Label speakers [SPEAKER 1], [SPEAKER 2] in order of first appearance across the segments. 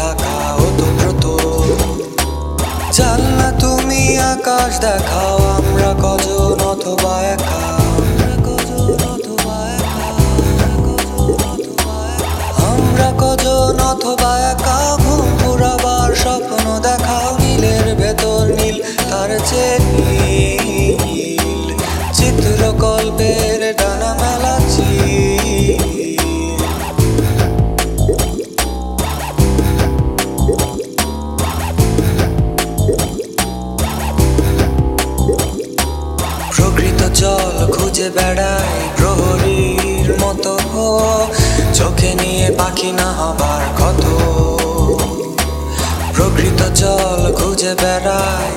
[SPEAKER 1] থাকা ওতপ্রোত। জানলা তুমি আকাশ দেখাও, আমরা কজন অথবা একা, আমরা কজন অথবা একা। ঘুম পুরাবার স্বপ্ন দেখাও, নীলের ভেতর নীল তার চেয়ে নীল, চিত্রকল্পের ডানা মেলা চিল। প্রকৃত জল খুঁজে বেড়াই প্রহরীর মতো, চোখে নিয়ে পাখি না হবার কত। প্রকৃত জল খুঁজে বেড়াই,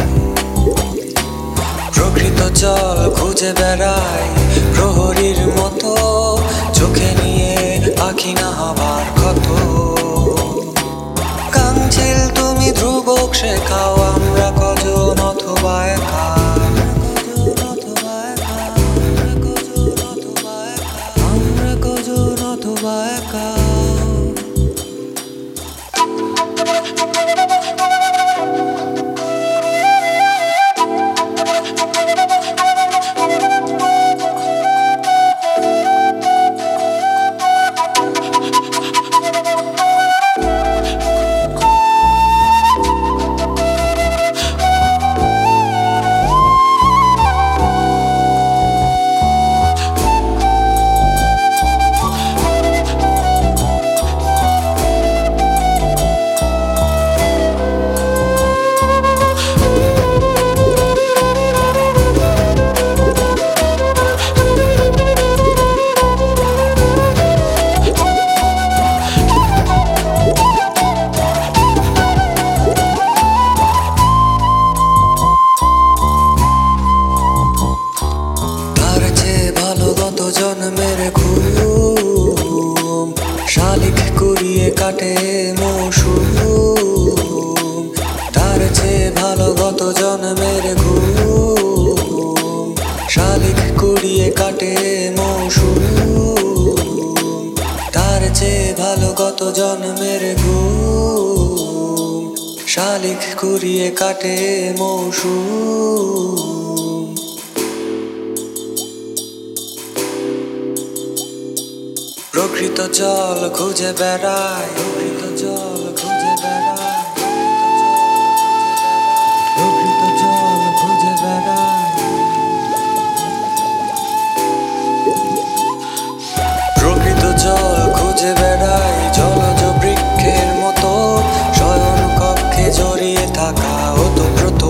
[SPEAKER 1] প্রকৃত জল খুঁজে বেড়াই প্রহরীর মতো, চোখে নিয়ে পাখি না হবার কত। কাঞ্চিল তুমি ধ্রুবক শেখাও, আমরা কজন অথবা একা, আমরা কজন অথবা একা। জন্মের ঘুম শালিক কুড়িয়ে কাটে মৌসুম, তার চেয়ে ভালো গত জন্মের ঘুম শালিক কুড়িয়ে কাটে মৌসুম, তার চেয়ে ভালো গত জন্মের ঘুম শালিক কুড়িয়ে কাটে মৌসুম। প্রকৃত জল খুঁজে বেড়াই, প্রকৃত জল খুঁজে বেড়াই, প্রকৃত জল খুঁজে বেড়াই, প্রকৃত জল খুঁজে বেড়াই জলজ বৃক্ষের মতো, শয়ন কক্ষে জড়িয়ে থাকা ওতপ্রোত।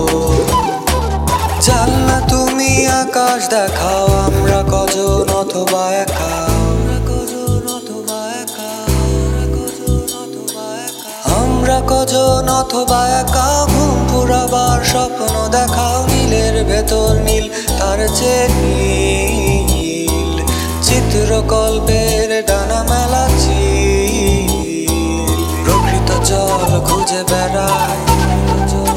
[SPEAKER 1] জানলা তুমি আকাশ দেখাও, আমরা কজন অথবা একা, আমরা কজন অথবা একা। ঘুম পুরাবার স্বপ্ন দেখাও, নীলের ভেতর নীল তার চেয়ে নীল, চিত্রকল্পের ডানা মেলা চিল। প্রকৃত জল খুঁজে বেড়াই।